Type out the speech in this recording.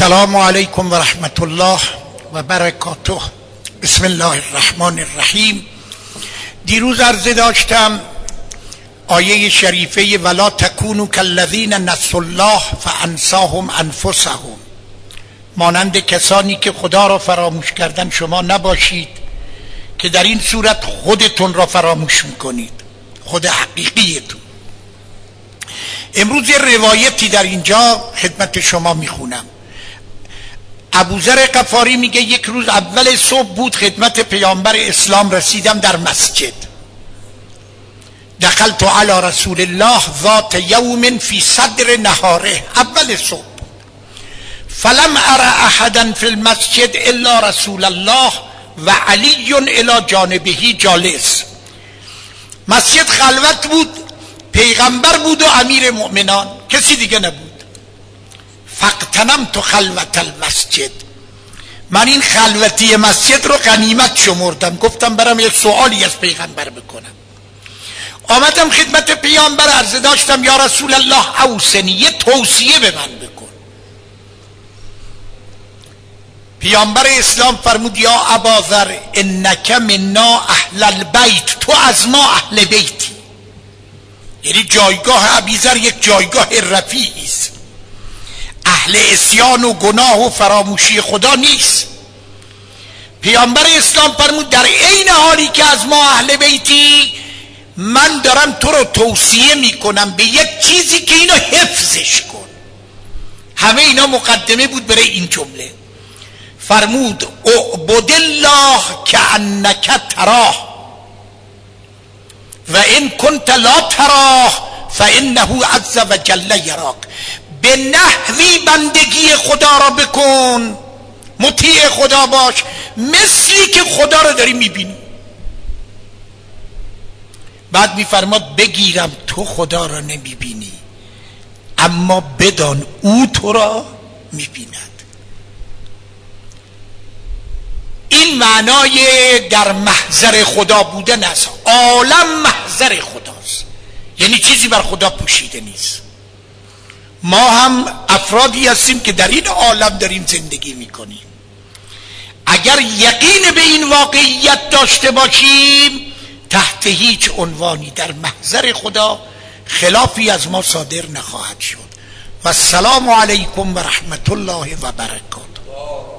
السلام علیکم و رحمت الله و برکاته. بسم الله الرحمن الرحیم. دیروز عرضه داشتم آیه شریفه ولا تکونوا کالذین نسوا الله فانساهم انفسهم، مانند کسانی که خدا را فراموش کردن شما نباشید که در این صورت خودتون را فراموش میکنید، خود حقیقیتون. امروز روایتی در اینجا خدمت شما میخونم. ابوذر غفاری میگه یک روز اول صبح بود، خدمت پیامبر اسلام رسیدم در مسجد. دخلت علی رسول الله ذات یوم فی صدر نهاره، اول صبح بود. فلم ارى احدا فی المسجد الا رسول الله و علی الی جانبه جالس. مسجد خلوت بود، پیغمبر بود و امیر مؤمنان، کسی دیگه نبود. فاغتنمت خلوت المسجد، من این خلوتی مسجد رو غنیمت شمردم، گفتم برم یه سوالی از پیغمبر بکنم. آمدم خدمت پیامبر عرضه داشتم یا رسول الله اوصنی، یه توصیه به من بکن. پیامبر اسلام فرمود یا اباذر انک منا اهل البیت، تو از ما اهل بیتی. یعنی جایگاه ابیذر یک جایگاه رفیعی است، اهل عصیان و گناه و فراموشی خدا نیست. پیامبر اسلام فرمود در عین حالی که از ما اهل بیتی، من دارم تو رو توصیه میکنم به یک چیزی که اینو حفظش کن. همه اینا مقدمه بود برای این جمله. فرمود اعبد الله کأنک تراه و ان کنت لا تراه فانه عز وجل یراک. به نحوی بندگی خدا را بکن، مطیع خدا باش مثلی که خدا را داری میبینی. بعد میفرماد بگیرم تو خدا را نمیبینی، اما بدان او تو را میبیند. این معنای در محضر خدا بودن است. عالم محضر خداست، یعنی چیزی بر خدا پوشیده نیست. ما هم افرادی هستیم که در این عالم داریم زندگی میکنیم. اگر یقین به این واقعیت داشته باشیم، تحت هیچ عنوانی در محضر خدا خلافی از ما صادر نخواهد شد. و السلام علیکم و رحمت الله و برکاته.